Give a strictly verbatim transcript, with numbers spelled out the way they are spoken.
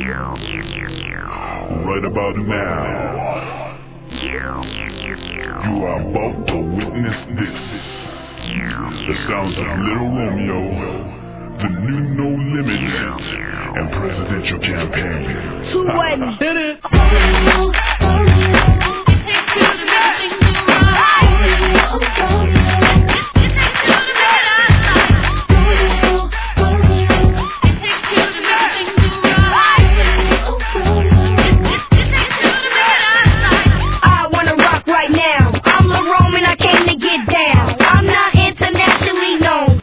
Right about now, you are about to witness this. The sounds of Little Romeo, the new No Limit, and presidential campaign. Two one, hit it.